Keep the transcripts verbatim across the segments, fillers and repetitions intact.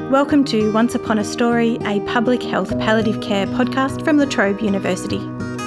Welcome to Once Upon a Story, a public health palliative care podcast from La Trobe University.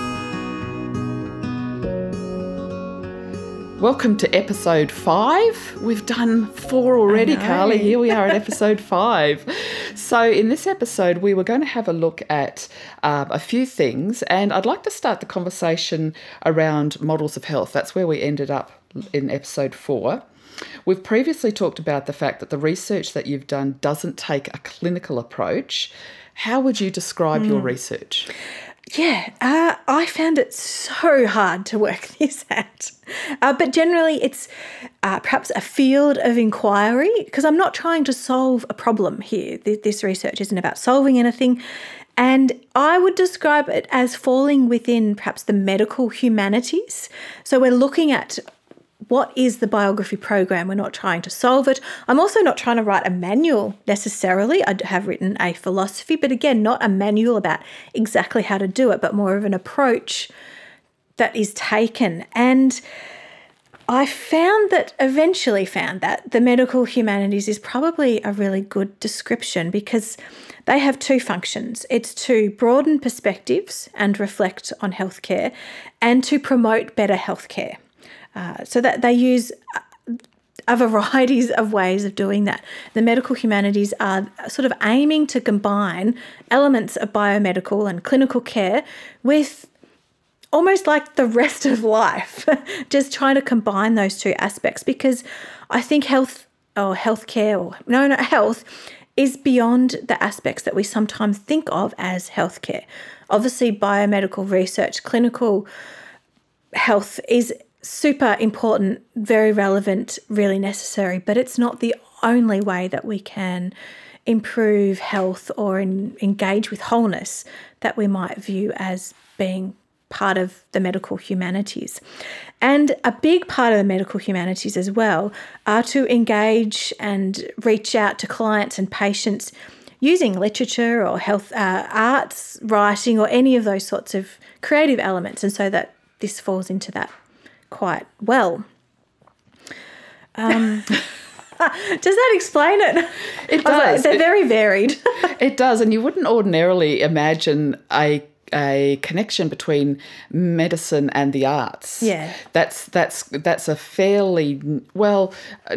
Welcome to episode five. We've done four already, Carly. Here we are at episode five. So in this episode, we were going to have a look at um, a few things, and I'd like to start the conversation around models of health. That's where we ended up in episode four. We've previously talked about the fact that the research that you've done doesn't take a clinical approach. How would you describe mm. your research? Yeah, uh, I found it so hard to work this out. Uh, but generally it's uh, perhaps a field of inquiry, because I'm not trying to solve a problem here. This research isn't about solving anything. And I would describe it as falling within perhaps the medical humanities. So we're looking at what is the biography program? We're not trying to solve it. I'm also not trying to write a manual necessarily. I have written a philosophy, but again, not a manual about exactly how to do it, but more of an approach that is taken. And I found that, eventually found that the medical humanities is probably a really good description, because they have two functions. It's to broaden perspectives and reflect on healthcare, and to promote better healthcare. Uh, so that they use a varieties of ways of doing that. The medical humanities are sort of aiming to combine elements of biomedical and clinical care with almost like the rest of life, just trying to combine those two aspects, because I think health or healthcare or no, no, health is beyond the aspects that we sometimes think of as healthcare. Obviously, biomedical research, clinical health is super important, very relevant, really necessary, but it's not the only way that we can improve health or in, engage with wholeness that we might view as being part of the medical humanities. And a big part of the medical humanities as well are to engage and reach out to clients and patients using literature or health uh, arts, writing, or any of those sorts of creative elements, and so that this falls into that quite well. Um, does that explain it? It does. Like, they're it, very varied. It does, and you wouldn't ordinarily imagine a a connection between medicine and the arts. Yeah, that's that's that's a fairly well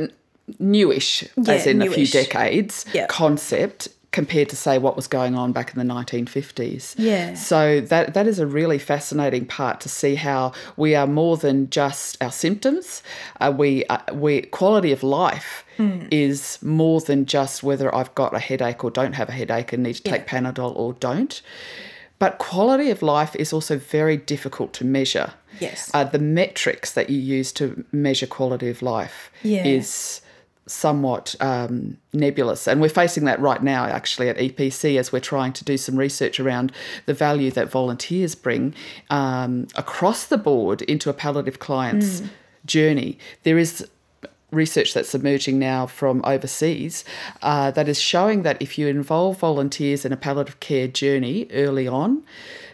newish, yeah, as in newish. a few decades, yeah. concept, compared to, say, what was going on back in the nineteen fifties. Yeah. So that that is a really fascinating part, to see how we are more than just our symptoms. Uh, we uh, we quality of life mm. is more than just whether I've got a headache or don't have a headache and need to take yeah. Panadol or don't. But quality of life is also very difficult to measure. Yes. Uh, the metrics that you use to measure quality of life yeah. is somewhat um, nebulous. And we're facing that right now, actually, at E P C, as we're trying to do some research around the value that volunteers bring um, across the board into a palliative client's mm. journey. There is research that's emerging now from overseas uh, that is showing that if you involve volunteers in a palliative care journey early on,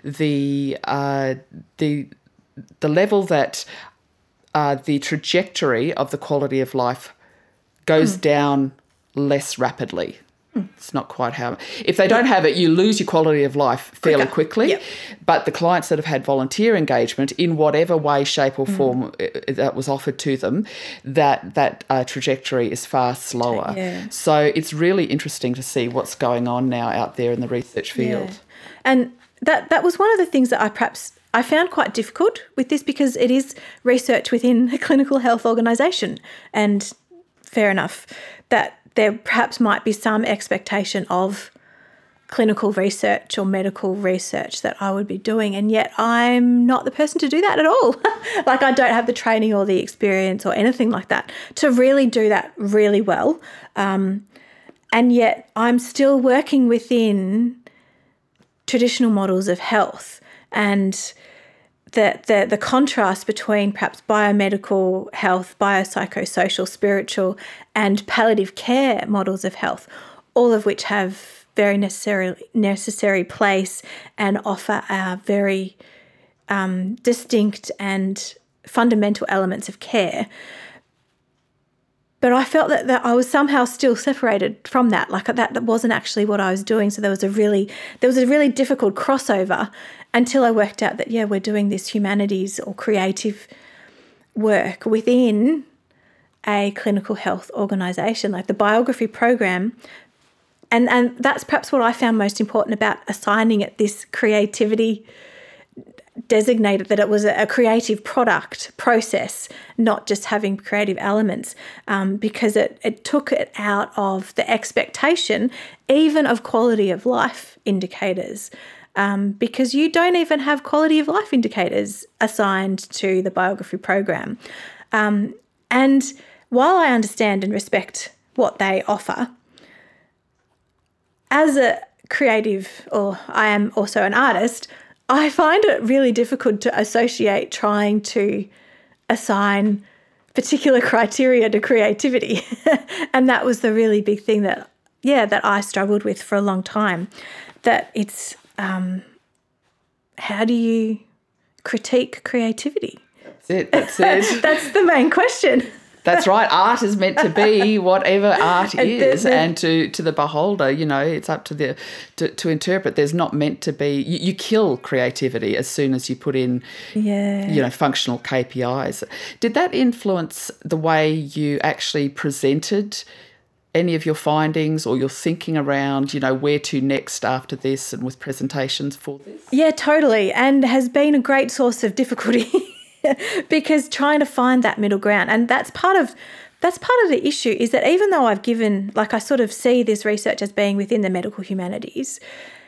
the uh, the the level that uh, the trajectory of the quality of life goes mm. down less rapidly. Mm. It's not quite how... If they don't yeah. have it, you lose your quality of life fairly Quicker. quickly. Yep. But the clients that have had volunteer engagement in whatever way, shape or form mm. that was offered to them, that that uh, trajectory is far slower. Yeah. So it's really interesting to see what's going on now out there in the research field. Yeah. And that that was one of the things that I perhaps... I found quite difficult with this, because it is research within a clinical health organisation, and fair enough that there perhaps might be some expectation of clinical research or medical research that I would be doing, and yet I'm not the person to do that at all. Like, I don't have the training or the experience or anything like that to really do that really well. Um, and yet I'm still working within traditional models of health, and the, the the contrast between perhaps biomedical health, biopsychosocial, spiritual, and palliative care models of health, all of which have very necessary necessary place and offer a very um, distinct and fundamental elements of care. but I felt that, that I was somehow still separated from that. Like that, that wasn't actually what I was doing. So there was a really, there was a really difficult crossover until I worked out that, yeah, we're doing this humanities or creative work within a clinical health organisation, like the biography program. And, and that's perhaps what I found most important about assigning it this creativity designated, that it was a creative product process, not just having creative elements, um, because it, it took it out of the expectation even of quality of life indicators, um, because you don't even have quality of life indicators assigned to the biography program. Um, and while I understand and respect what they offer, as a creative, or I am also an artist, I find it really difficult to associate trying to assign particular criteria to creativity. And that was the really big thing that, yeah, that I struggled with for a long time, that it's, um, how do you critique creativity? That's it, that's it. That's the main question. That's right. Art is meant to be whatever art is, and to, to the beholder, you know, it's up to the to, to interpret. There's not meant to be. You, you kill creativity as soon as you put in, yeah. you know, functional K P Is. Did that influence the way you actually presented any of your findings or your thinking around, you know, where to next after this and with presentations for this? Yeah, totally, and has been a great source of difficulty. Because trying to find that middle ground, and that's part of that's part of the issue, is that even though I've given, like I sort of see this research as being within the medical humanities,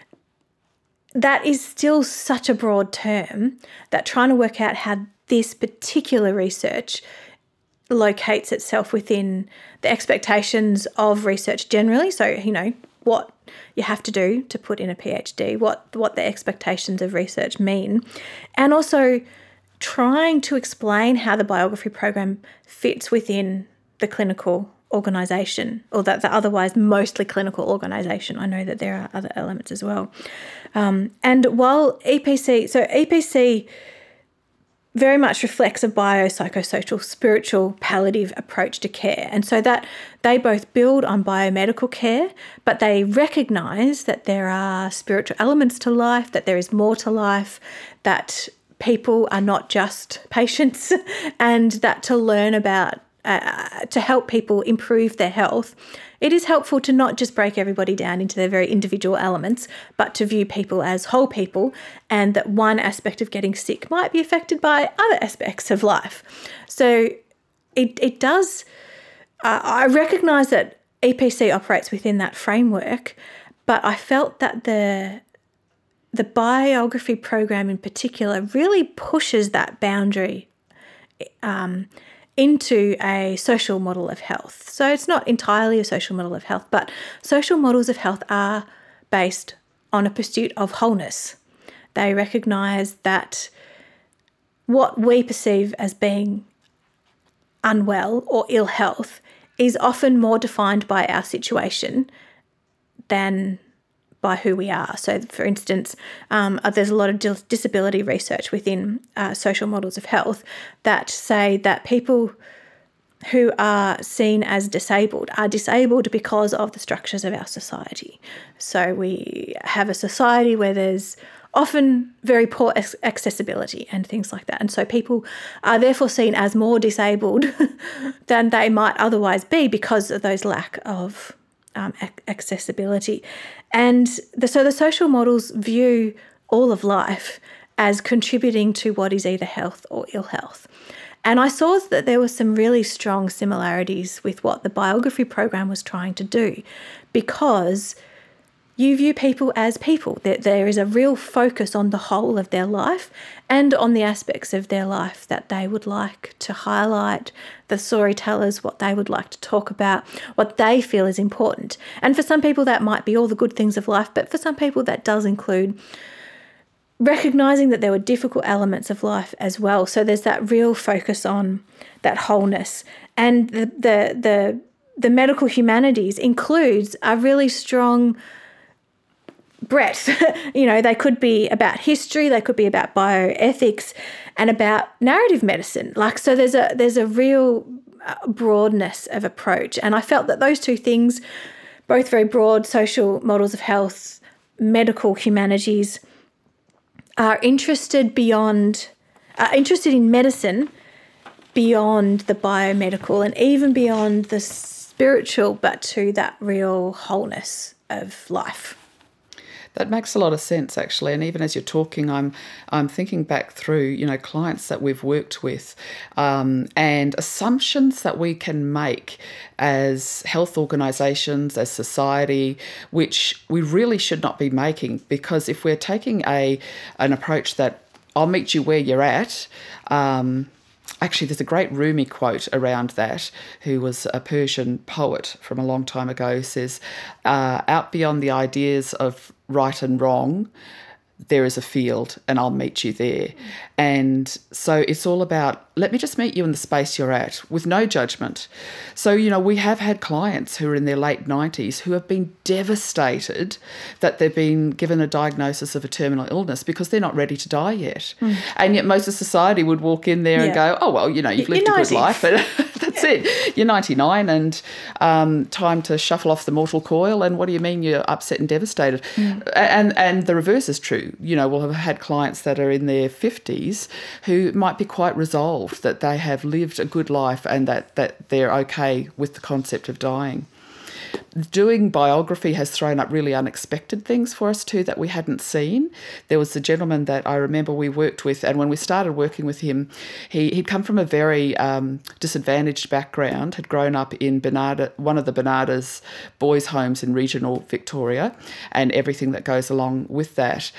that is still such a broad term that trying to work out how this particular research locates itself within the expectations of research generally. So, you know, what you have to do to put in a PhD, what what the expectations of research mean, and also trying to explain how the biography program fits within the clinical organisation, or that the otherwise mostly clinical organisation. I know that there are other elements as well. Um, and while E P C, so E P C very much reflects a biopsychosocial, spiritual, palliative approach to care. And so that they both build on biomedical care, but they recognise that there are spiritual elements to life, that there is more to life, that people are not just patients, and that to learn about, uh, to help people improve their health, it is helpful to not just break everybody down into their very individual elements, but to view people as whole people, and that one aspect of getting sick might be affected by other aspects of life. So it, it does, uh, I recognise that E P C operates within that framework, but I felt that the The biography program in particular really pushes that boundary um, into a social model of health. So it's not entirely a social model of health, but social models of health are based on a pursuit of wholeness. They recognise that what we perceive as being unwell or ill health is often more defined by our situation than by who we are. So, for instance, um, there's a lot of dis- disability research within uh, social models of health that say that people who are seen as disabled are disabled because of the structures of our society. So we have a society where there's often very poor accessibility and things like that. And so people are therefore seen as more disabled than they might otherwise be because of those lack of um, accessibility. And the, so the social models view all of life as contributing to what is either health or ill health. And I saw that there were some really strong similarities with what the biography program was trying to do, because you view people as people. That there is a real focus on the whole of their life and on the aspects of their life that they would like to highlight, the storytellers, what they would like to talk about, what they feel is important. And for some people that might be all the good things of life, but for some people that does include recognising that there were difficult elements of life as well. So there's that real focus on that wholeness. And the the the, the medical humanities includes a really strong breadth. You know, they could be about history, they could be about bioethics, and about narrative medicine. Like, so there's a there's a real broadness of approach. And I felt that those two things, both very broad, social models of health, medical humanities, are interested beyond, are interested in medicine beyond the biomedical and even beyond the spiritual, but to that real wholeness of life. That makes a lot of sense, actually. And even as you're talking, I'm I'm thinking back through, you know, clients that we've worked with, um, and assumptions that we can make as health organisations, as society, which we really should not be making. Because if we're taking a an approach that I'll meet you where you're at. Um, Actually, there's a great Rumi quote around that, who was a Persian poet from a long time ago, who says, uh, out beyond the ideas of right and wrong, there is a field and I'll meet you there. And so it's all about, let me just meet you in the space you're at with no judgment. So, you know, we have had clients who are in their late nineties who have been devastated that they've been given a diagnosis of a terminal illness because they're not ready to die yet. Mm. And yet most of society would walk in there yeah. and go, oh, well, you know, you've lived you're a good life, but that's yeah. it. You're ninety-nine and um, time to shuffle off the mortal coil. And what do you mean you're upset and devastated? Mm. And, and the reverse is true. You know, we'll have had clients that are in their fifties who might be quite resolved that they have lived a good life and that, that they're okay with the concept of dying. Doing biography has thrown up really unexpected things for us too that we hadn't seen. There was a gentleman that I remember we worked with, and when we started working with him, he, he'd come from a very um, disadvantaged background, had grown up in Bernarda, one of the Bernarda's boys' homes in regional Victoria and everything that goes along with that,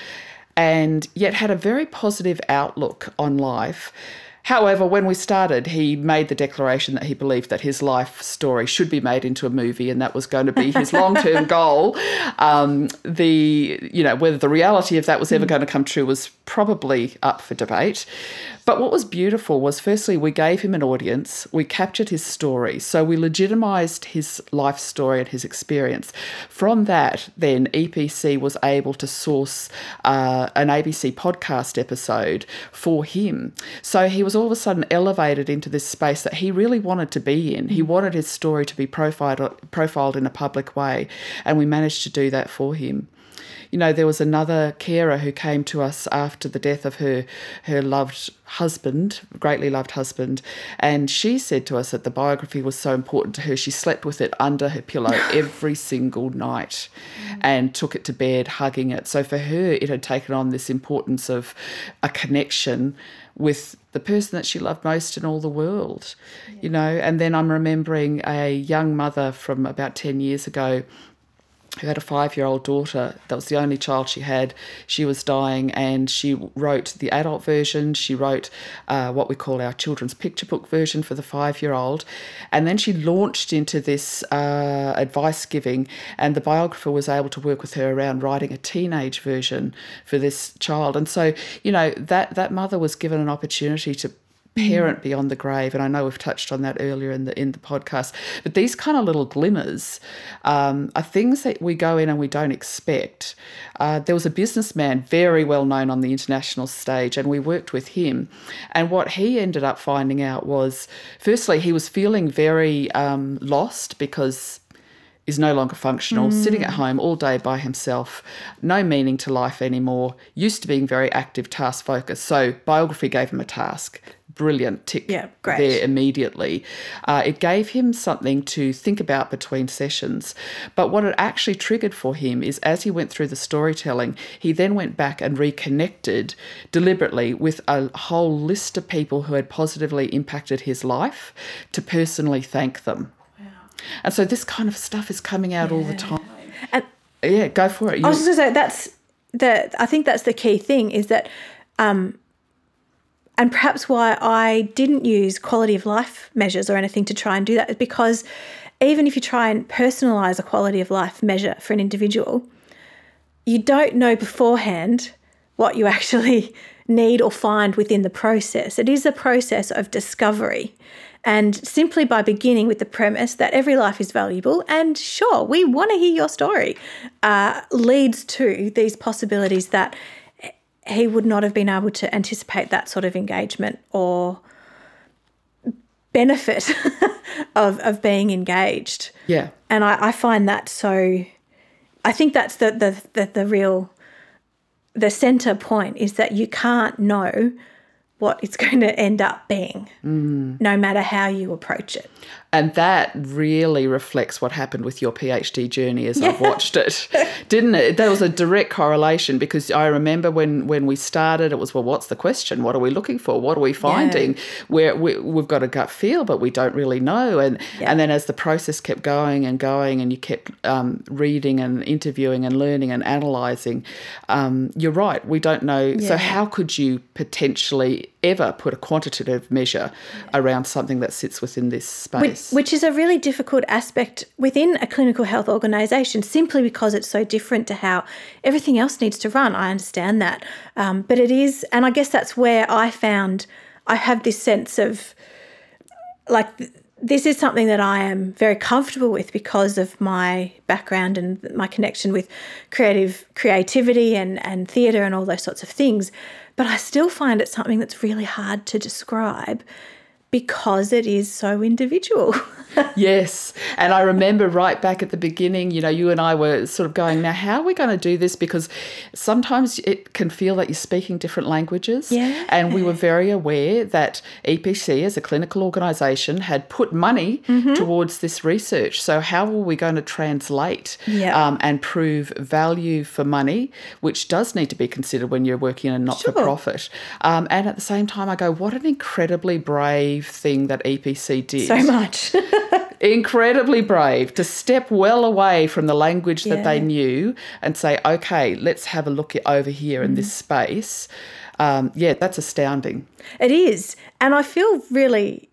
and yet had a very positive outlook on life. However, when we started, he made the declaration that he believed that his life story should be made into a movie, and that was going to be his long-term goal. Um, the, you know, whether the reality of that was ever going to come true was probably up for debate. But what was beautiful was, firstly, we gave him an audience, we captured his story, so we legitimised his life story and his experience. From that, then, E P C was able to source uh, an A B C podcast episode for him. So he was all of a sudden elevated into this space that he really wanted to be in. He wanted his story to be profiled, profiled in a public way, and we managed to do that for him. You know, there was another carer who came to us after the death of her her loved husband, greatly loved husband, and she said to us that the biography was so important to her, she slept with it under her pillow every single night and took it to bed, hugging it. So for her, it had taken on this importance of a connection with the person that she loved most in all the world, yeah. you know. And then I'm remembering a young mother from about ten years ago who had a five-year-old daughter. That was the only child she had. She was dying, and she wrote the adult version. She wrote uh, what we call our children's picture book version for the five-year-old. And then she launched into this uh, advice giving, and the biographer was able to work with her around writing a teenage version for this child. And so, you know, that, that mother was given an opportunity to parent beyond the grave, and I know we've touched on that earlier in the in the podcast, but these kind of little glimmers um, are things that we go in and we don't expect. Uh, there was a businessman very well known on the international stage, and we worked with him, and what he ended up finding out was, firstly, he was feeling very um, lost because is no longer functional, mm. sitting at home all day by himself, no meaning to life anymore, used to being very active, task-focused. So biography gave him a task. Brilliant, tick yeah, great. there immediately. Uh, it gave him something to think about between sessions. But what it actually triggered for him is, as he went through the storytelling, he then went back and reconnected deliberately with a whole list of people who had positively impacted his life to personally thank them. And so this kind of stuff is coming out yeah. all the time. And yeah, go for it. You, I was just going to say, that's the, I think that's the key thing is that, um, and perhaps why I didn't use quality of life measures or anything to try and do that is because even if you try and personalise a quality of life measure for an individual, you don't know beforehand what you actually need or find within the process. It is a process of discovery. And simply by beginning with the premise that every life is valuable and sure, we want to hear your story, uh, leads to these possibilities that he would not have been able to anticipate that sort of engagement or benefit of of being engaged. Yeah. And I, I find that so. I think that's the the the, the real the centre point is that you can't know what it's going to end up being, mm. no matter how you approach it. And that really reflects what happened with your PhD journey as yeah. I've watched it, didn't it? There was a direct correlation, because I remember when, when we started, it was, well, what's the question? What are we looking for? What are we finding? Yeah. Where we, we've got a gut feel, but we don't really know. And yeah. and then as the process kept going and going, and you kept um, reading and interviewing and learning and analysing, um, you're right, we don't know. Yeah. So how could you potentially ever put a quantitative measure yeah. around something that sits within this space? Which, which is a really difficult aspect within a clinical health organisation, simply because it's so different to how everything else needs to run. I understand that. Um, but it is, and I guess that's where I found I have this sense of, like, this is something that I am very comfortable with because of my background and my connection with creative creativity and, and theatre and all those sorts of things. But I still find it something that's really hard to describe, because it is so individual. Yes. And I remember right back at the beginning, you know, you and I were sort of going, now, how are we going to do this? Because sometimes it can feel that you're speaking different languages. Yeah. And we were very aware that E P C as a clinical organisation had put money mm-hmm. towards this research. So how were we going to translate yeah. um, and prove value for money, which does need to be considered when you're working in a not-for-profit. Sure. Um, and at the same time, I go, what an incredibly brave thing that E P C did. So much. Incredibly brave to step well away from the language yeah. that they knew and say, okay, let's have a look over here mm. in this space. Um, yeah, that's astounding. It is. And I feel really,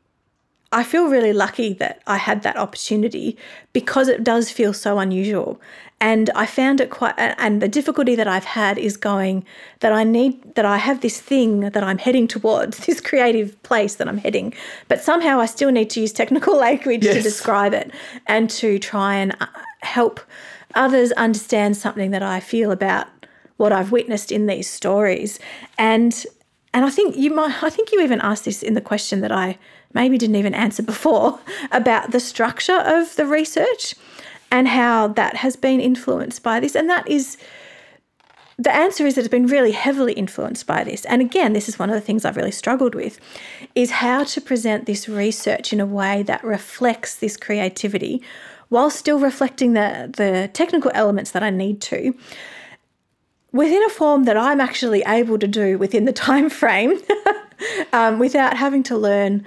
I feel really lucky that I had that opportunity, because it does feel so unusual. And I found it quite, and the difficulty that I've had is going that I need, that I have this thing that I'm heading towards, this creative place that I'm heading, but somehow I still need to use technical language yes. to describe it and to try and help others understand something that I feel about what I've witnessed in these stories. And and I think you might, I think you even asked this in the question that I maybe didn't even answer before, about the structure of the research and how that has been influenced by this. And that is, the answer is that it's been really heavily influenced by this. And again, this is one of the things I've really struggled with, is how to present this research in a way that reflects this creativity while still reflecting the, the technical elements that I need to, within a form that I'm actually able to do within the time frame um, without having to learn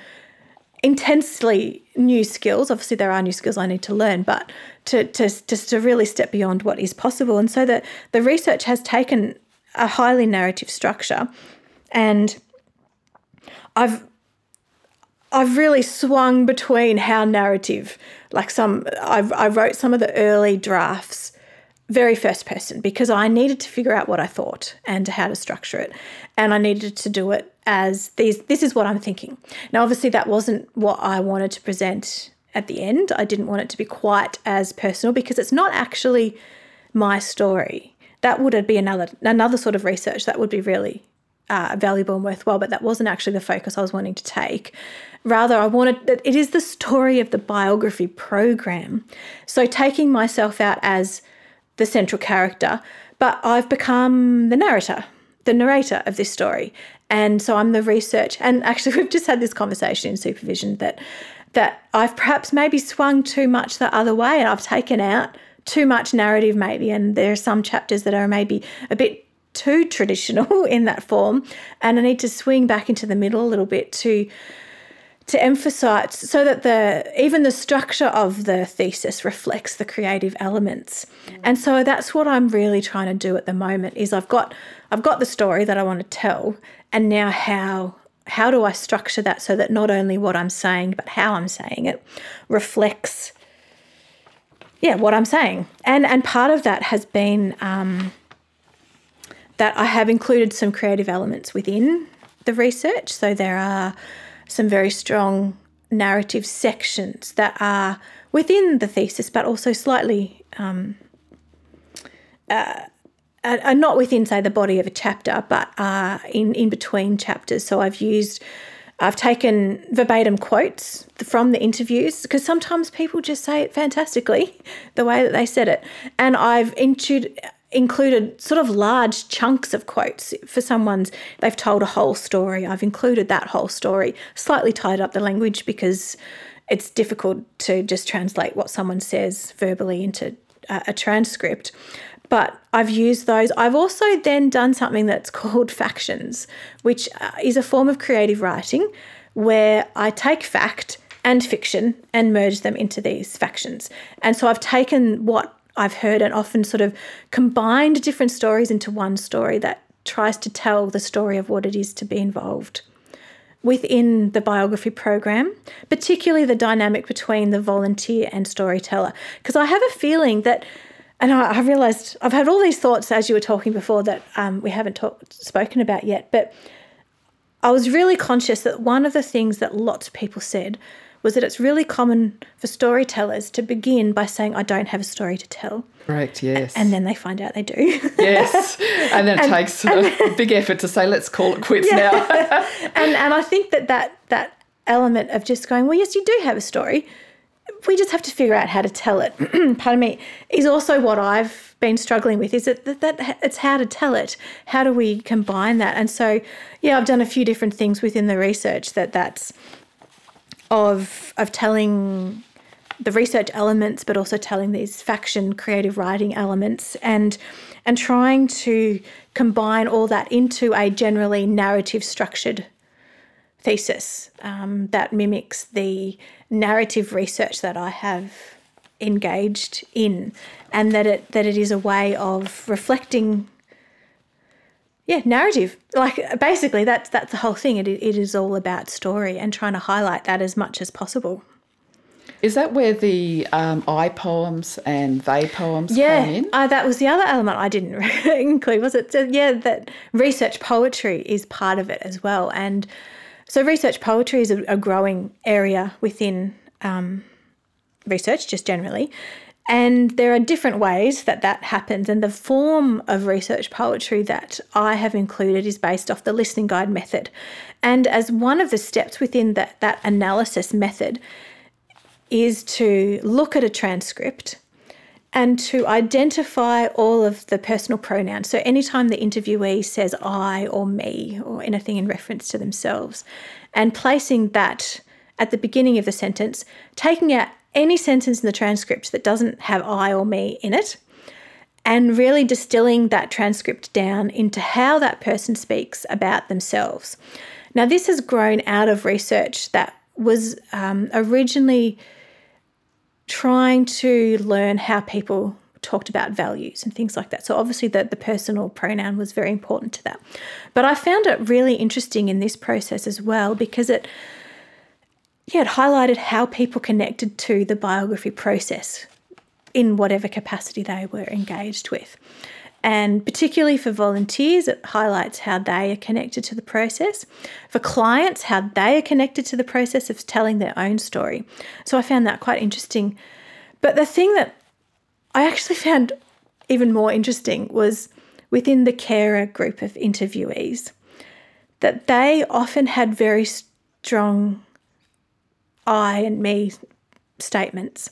intensely new skills. Obviously, there are new skills I need to learn, but to, to just to really step beyond what is possible. And so that the research has taken a highly narrative structure, and I've I've really swung between how narrative, like some I, I wrote some of the early drafts very first person, because I needed to figure out what I thought and how to structure it. And I needed to do it as these, this is what I'm thinking. Now, obviously that wasn't what I wanted to present at the end. I didn't want it to be quite as personal, because it's not actually my story. That would be another, another sort of research that would be really uh, valuable and worthwhile, but that wasn't actually the focus I was wanting to take. Rather, I wanted, it is the story of the biography program. So taking myself out as the central character, but I've become the narrator, the narrator of this story. And so I'm the research. And actually, we've just had this conversation in supervision that that I've perhaps maybe swung too much the other way, and I've taken out too much narrative maybe. And there are some chapters that are maybe a bit too traditional in that form. And I need to swing back into the middle a little bit to to emphasise, so that the even the structure of the thesis reflects the creative elements. Mm. And so that's what I'm really trying to do at the moment, is I've got I've got the story that I want to tell, and now how how do I structure that so that not only what I'm saying but how I'm saying it reflects yeah what I'm saying. And and part of that has been um, that I have included some creative elements within the research. So there are some very strong narrative sections that are within the thesis, but also slightly um, uh, are not within, say, the body of a chapter, but are in, in between chapters. So I've used I've taken verbatim quotes from the interviews because sometimes people just say it fantastically the way that they said it. And I've included, included sort of large chunks of quotes for someone's, they've told a whole story. I've included that whole story, slightly tied up the language because it's difficult to just translate what someone says verbally into a, a transcript. But I've used those. I've also then done something that's called factions, which is a form of creative writing where I take fact and fiction and merge them into these factions. And so I've taken what I've heard and often sort of combined different stories into one story that tries to tell the story of what it is to be involved within the biography program, particularly the dynamic between the volunteer and storyteller. Because I have a feeling that And I, I realised I've had all these thoughts as you were talking before that um, we haven't talk, spoken about yet, but I was really conscious that one of the things that lots of people said was that it's really common for storytellers to begin by saying, I don't have a story to tell. Correct, yes. And then they find out they do. Yes, and then it and, takes and, a big effort to say, let's call it quits yeah. now. and and I think that, that that element of just going, well, yes, you do have a story, we just have to figure out how to tell it, pardon me, is also what I've been struggling with, is that, that, that it's how to tell it. How do we combine that? And so, yeah, I've done a few different things within the research that that's of of telling the research elements, but also telling these faction creative writing elements and and trying to combine all that into a generally narrative structured thesis um, that mimics the narrative research that I have engaged in, and that it that it is a way of reflecting, yeah, narrative. Like basically, that's that's the whole thing. It it is all about story and trying to highlight that as much as possible. Is that where the um, I poems and they poems yeah, come in? Yeah, uh, that was the other element I didn't include, was it? So, yeah, that research poetry is part of it as well. And so research poetry is a, a growing area within um, research, just generally. And there are different ways that that happens. And the form of research poetry that I have included is based off the listening guide method. And as one of the steps within that, that analysis method is to look at a transcript and to identify all of the personal pronouns. So anytime the interviewee says I or me or anything in reference to themselves, and placing that at the beginning of the sentence, taking out any sentence in the transcript that doesn't have I or me in it, and really distilling that transcript down into how that person speaks about themselves. Now, this has grown out of research that was um, originally trying to learn how people talked about values and things like that. So obviously the, the personal pronoun was very important to that. But I found it really interesting in this process as well because it, yeah, it highlighted how people connected to the biography process in whatever capacity they were engaged with. And particularly for volunteers, it highlights how they are connected to the process. For clients, how they are connected to the process of telling their own story. So I found that quite interesting. But the thing that I actually found even more interesting was within the carer group of interviewees, that they often had very strong I and me statements.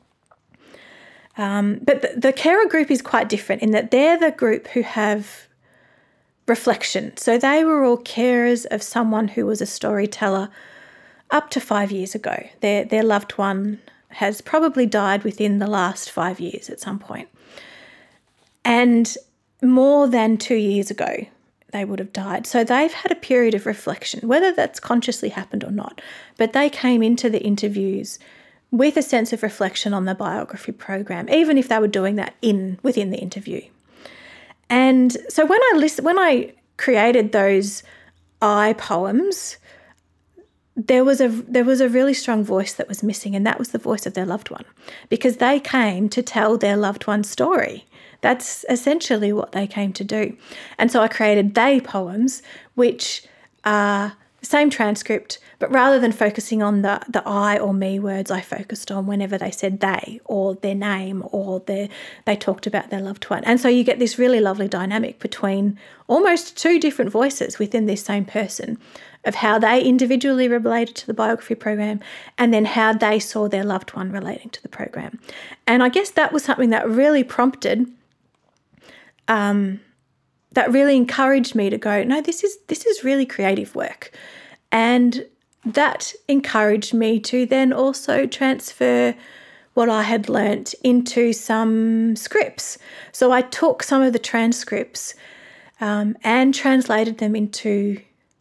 Um, but the, the carer group is quite different in that they're the group who have reflection. So they were all carers of someone who was a storyteller up to five years ago. Their, their loved one has probably died within the last five years at some point. And more than two years ago, they would have died. So they've had a period of reflection, whether that's consciously happened or not. But they came into the interviews with a sense of reflection on the biography program, even if they were doing that in within the interview. And so when I list, when I created those I poems, there was a there was a really strong voice that was missing, and that was the voice of their loved one, because they came to tell their loved one's story. That's essentially what they came to do. And so I created they poems, which are same transcript, but rather than focusing on the, the I or me words, I focused on whenever they said they or their name or their, they talked about their loved one. And so you get this really lovely dynamic between almost two different voices within this same person of how they individually related to the biography program and then how they saw their loved one relating to the program. And I guess that was something that really prompted, um, that really encouraged me to go, no, this is this is really creative work. And that encouraged me to then also transfer what I had learnt into some scripts. So I took some of the transcripts um, and translated them into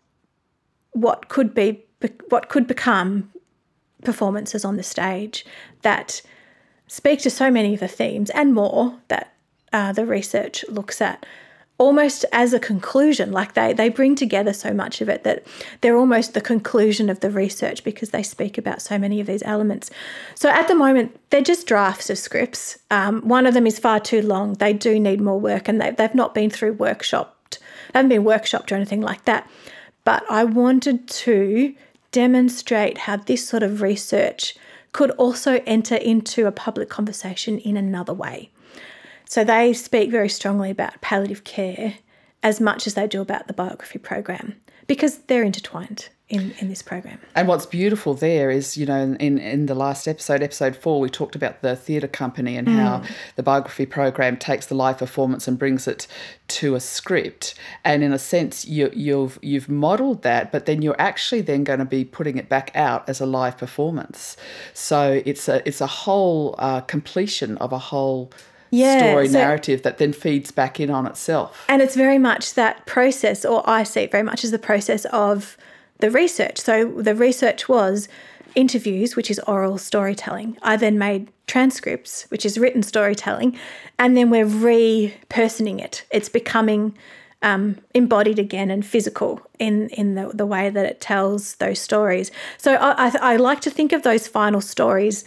what could be what could become performances on the stage that speak to so many of the themes and more that uh, the research looks at, almost as a conclusion. Like they they bring together so much of it that they're almost the conclusion of the research because they speak about so many of these elements. So at the moment, they're just drafts of scripts. Um, one of them is far too long. They do need more work, and they, they've not been through workshopped. They haven't been workshopped or anything like that. But I wanted to demonstrate how this sort of research could also enter into a public conversation in another way. So they speak very strongly about palliative care as much as they do about the biography program because they're intertwined in, in this program. And what's beautiful there is, you know, in, in the last episode, episode four, we talked about the theatre company and mm. how the biography program takes the live performance and brings it to a script. And in a sense, you, you've you've modelled that, but then you're actually then going to be putting it back out as a live performance. So it's a it's a whole uh, completion of a whole Yeah, story so, narrative that then feeds back in on itself. And it's very much that process, or I see it very much as the process of the research. So the research was interviews, which is oral storytelling. I then made transcripts, which is written storytelling, and then we're re-personing it. It's becoming um, embodied again and physical in, in the, the way that it tells those stories. So I, I, I like to think of those final stories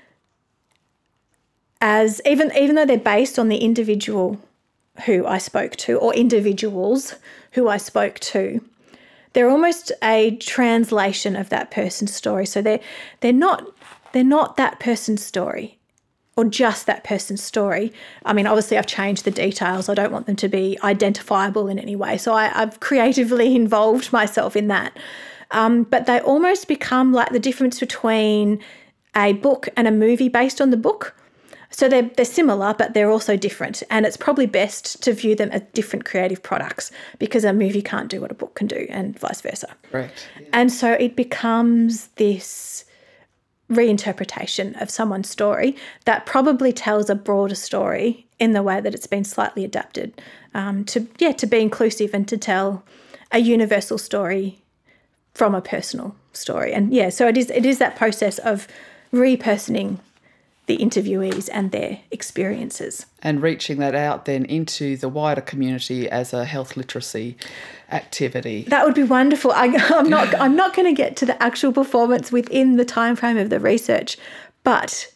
as even even though they're based on the individual who I spoke to or individuals who I spoke to, they're almost a translation of that person's story. So they're they're not they're not that person's story or just that person's story. I mean, obviously I've changed the details. I don't want them to be identifiable in any way. So I, I've creatively involved myself in that. Um, but they almost become like the difference between a book and a movie based on the book. So they're, they're similar, but they're also different. And it's probably best to view them as different creative products because a movie can't do what a book can do and vice versa. Right. Yeah. And so it becomes this reinterpretation of someone's story that probably tells a broader story in the way that it's been slightly adapted um, to, yeah, to be inclusive and to tell a universal story from a personal story. And, yeah, so it is it is that process of repersoning the interviewees and their experiences. And reaching that out then into the wider community as a health literacy activity. That would be wonderful. I, I'm not I'm not going to get to the actual performance within the time frame of the research, but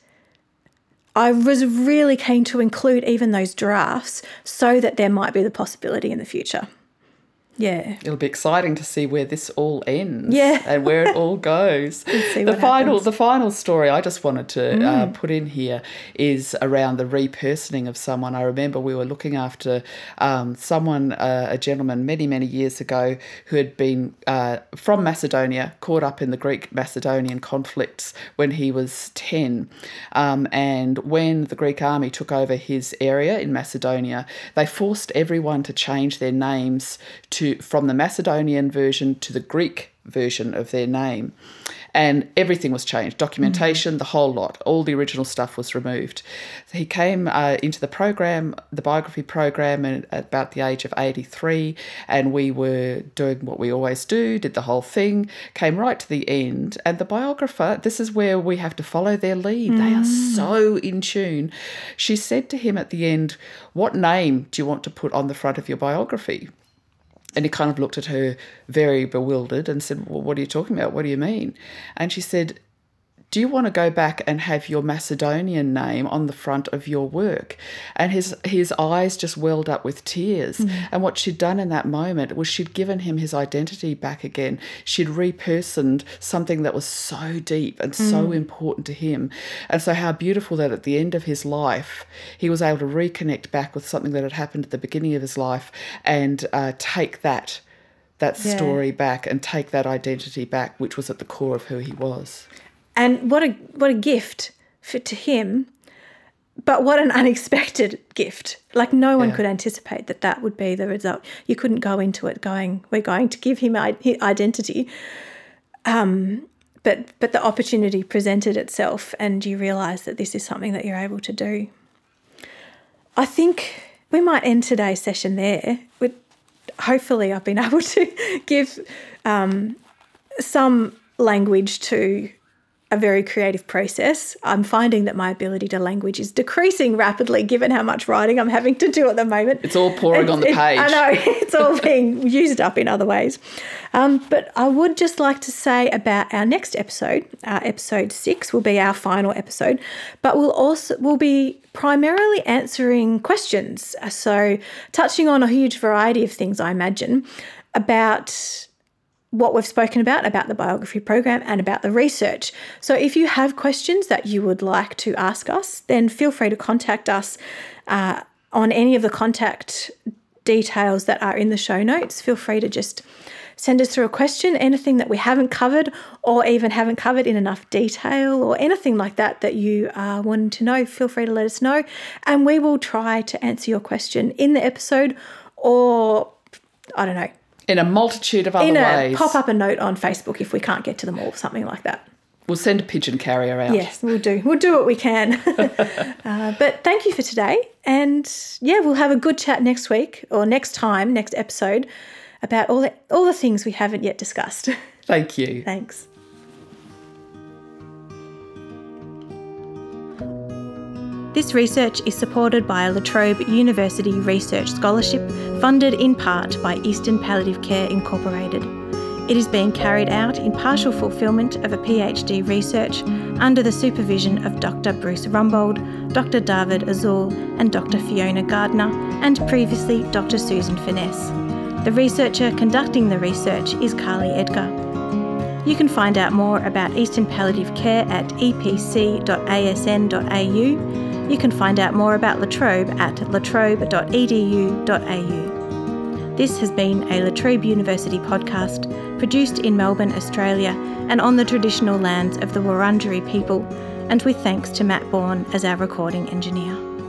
I was really keen to include even those drafts so that there might be the possibility in the future. Yeah. It'll be exciting to see where this all ends. Yeah. And where it all goes. see the what final happens. the final story I just wanted to Mm. uh, put in here is around the repersoning of someone. I remember we were looking after um, someone, uh, a gentleman many, many years ago who had been uh, from Macedonia, caught up in the Greek-Macedonian conflicts when he was ten. Um, and when the Greek army took over his area in Macedonia, they forced everyone to change their names to from the Macedonian version to the Greek version of their name. And everything was changed, documentation, mm-hmm. the whole lot, all the original stuff was removed. So he came uh, into the program, the biography program, at about the age of eighty-three, and we were doing what we always do, did the whole thing, came right to the end, and the biographer, this is where we have to follow their lead. Mm. They are so in tune. She said to him at the end, "What name do you want to put on the front of your biography?" And he kind of looked at her very bewildered and said, "Well, what are you talking about? What do you mean?" And she said, do you want to go back and have your Macedonian name on the front of your work? And his his eyes just welled up with tears. Mm. And what she'd done in that moment was she'd given him his identity back again. She'd repersoned something that was so deep and mm. so important to him. And so how beautiful that at the end of his life, he was able to reconnect back with something that had happened at the beginning of his life and uh, take that that yeah. story back and take that identity back, which was at the core of who he was. And what a what a gift for to him, but what an unexpected gift. Like no one yeah. could anticipate that that would be the result. You couldn't go into it going, we're going to give him identity. Um, but but the opportunity presented itself and you realise that this is something that you're able to do. I think we might end today's session there. With, hopefully I've been able to give um, some language to a very creative process. I'm finding that my ability to language is decreasing rapidly given how much writing I'm having to do at the moment. It's all pouring it's, on the it, page. I know, it's all being used up in other ways. Um, but I would just like to say about our next episode, uh, episode six will be our final episode, but we'll also we'll be primarily answering questions. So touching on a huge variety of things, I imagine, about what we've spoken about, about the biography program and about the research. So if you have questions that you would like to ask us, then feel free to contact us uh, on any of the contact details that are in the show notes. Feel free to just send us through a question, anything that we haven't covered or even haven't covered in enough detail or anything like that that you are wanting to know, feel free to let us know and we will try to answer your question in the episode or, I don't know, in a multitude of other in a, ways. Pop up a note on Facebook if we can't get to them all, something like that. We'll send a pigeon carrier out. Yes, we'll do. We'll do what we can. uh, but thank you for today. And, yeah, we'll have a good chat next week or next time, next episode, about all the, all the things we haven't yet discussed. Thank you. Thanks. This research is supported by a La Trobe University Research Scholarship funded in part by Eastern Palliative Care Incorporated. It is being carried out in partial fulfilment of a PhD research under the supervision of Doctor Bruce Rumbold, Doctor David Azul and Doctor Fiona Gardner and previously Doctor Susan Finesse. The researcher conducting the research is Carly Edgar. You can find out more about Eastern Palliative Care at e p c dot a s n dot a u. You can find out more about La Trobe at la trobe dot e d u dot a u. This has been a La Trobe University podcast produced in Melbourne, Australia and on the traditional lands of the Wurundjeri people and with thanks to Matt Bourne as our recording engineer.